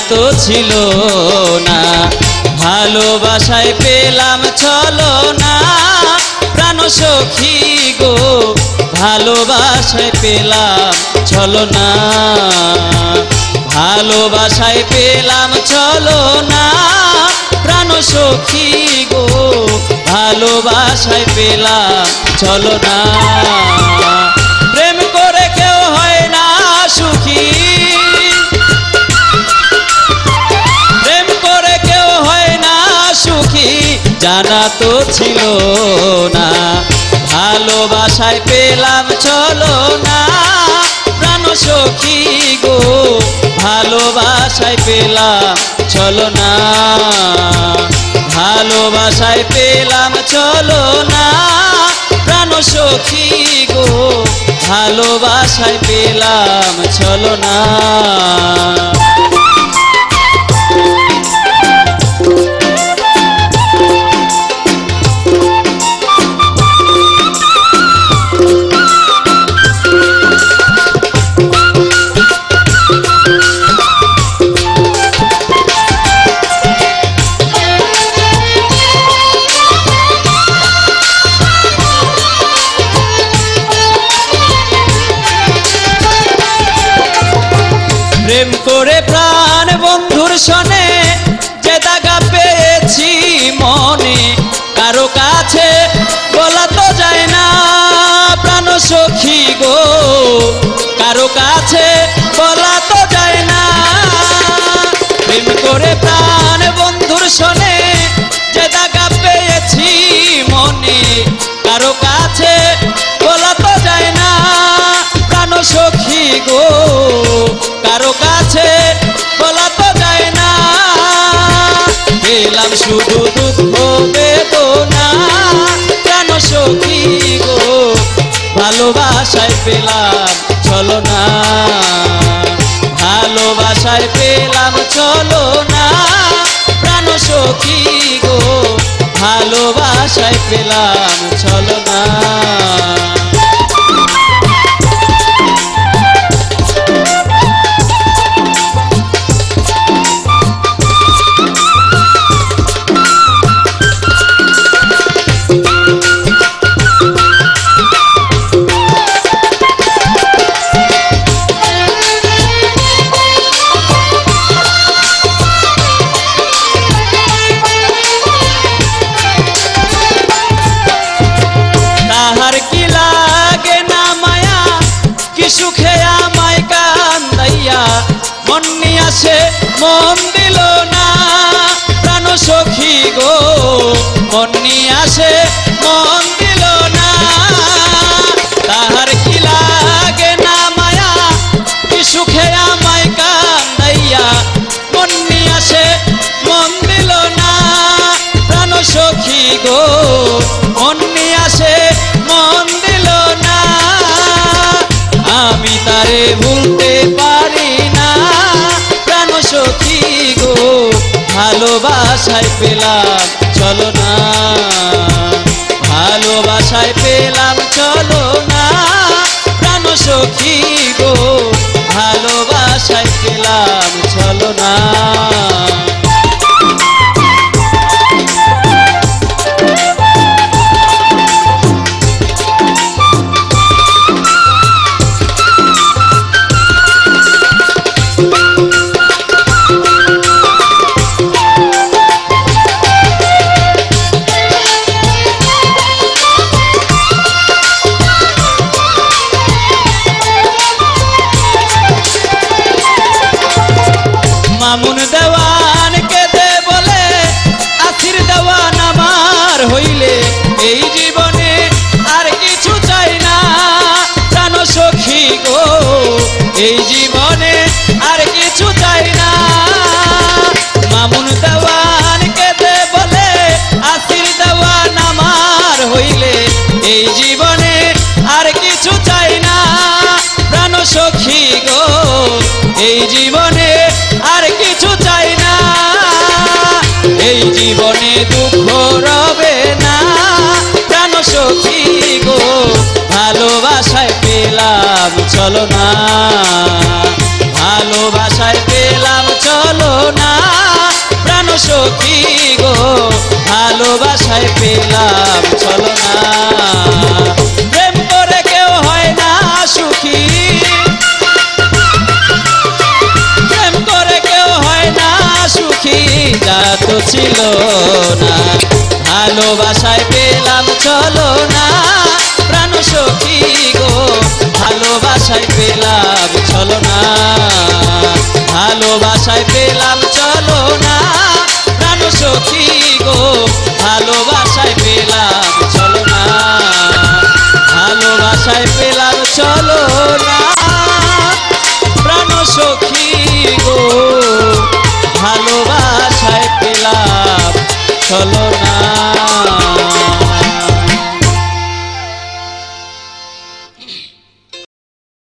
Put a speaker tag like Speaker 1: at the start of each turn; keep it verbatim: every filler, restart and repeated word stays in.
Speaker 1: তো ছিল না, ভালোবাসায় পেলাম চলো না প্রাণ সখী গো, ভালোবাসায় পেলাম চলো না, ভালোবাসায় পেলাম চলো না প্রাণ সখী গো, ভালোবাসায় পেলাম চলো না। প্রেম করে কেউ হয় না সুখী, প্রেম করে কেউ হয় না সুখী, জানা তো ছিল না, ভালোবাসায় পেলাম চলো না প্রাণ সখী গো, ভালোবাসায় পেলাম চলো না, ভালোবাসায় পেলাম চলো না প্রাণ সখী গো, ভালোবাসায় পেলাম চলো না। প্রেম করে প্রাণ বন্ধুর সনে যে দাগা পেয়েছি মনে, কারো কাছে বলা তো যায় না প্রাণ সখী গো, কারো কাছে বলা তো যায় না। প্রেম করে প্রাণ বন্ধুর সনে যে দাগা পেয়েছি মনে, কারো কাছে বলা তো যায় না প্রাণ সখী গো, কারো কাছে বলা তো যায় না। পেলাম শুধু দুঃখ বেদনা প্রাণ সখী গো, ভালোবাসায় পেলাম চলো না, ভালোবাসায় পেলাম চলো না প্রাণ সখী গো, ভালোবাসায় পেলাম চলো না। সুখে আমায় কান্দাইয়া মন নিয়াছে মন দিল না প্রাণ সখী গো, মন নিয়াছে মন দিল না। তাহার কি লাগে না মায়া, কি সুখে আমায় কান্দাইয়া মন নিয়াছে মন দিল না প্রাণ সখী গো, মন নিয়াছে মন দিল না। আমি তারে ভুলতে পারি না প্রাণ সখী গো, ভালোবাসায় পেলাম চলো না, ভালোবাসায় পেলাম চলো না প্রাণ সখী গো, ভালোবাসায় পেলাম চলো না। মামুন দেওয়ান কেঁদে বলে আসির দেওয়ান আমার হইলে, এই জীবনে আর কিছু চাই না প্রাণ সখী গো, এই জীবনে আর কিছু চাই না। মামুন দেওয়ান কেঁদে বলে আসির দেওয়ান আমার হইলে, এই জীবনে আর কিছু চাই না প্রাণ সখী গো, এই জীবনে আর কিছু চাই না। এই জীবনে দুঃখ রবে না প্রাণ সখী গো, ভালোবাসায় পেলাম চলো না, ভালোবাসায় পেলাম চলো সখী গো ভালোবাসায় পেলাম চলো না প্রেম করে কেউ হয় না সুখী প্রেম করে কেউ হয় না সুখী যা তো ছিল না ভালোবাসায় পেলাম চলো না প্রাণ সখী গো ভালোবাসায় পেলাম চলো না ভালোবাসায় পেলাম চলো না প্রাণ সখী গো ভালোবাসায় পেলাম চলো না ভালোবাসায় পেলাম চলো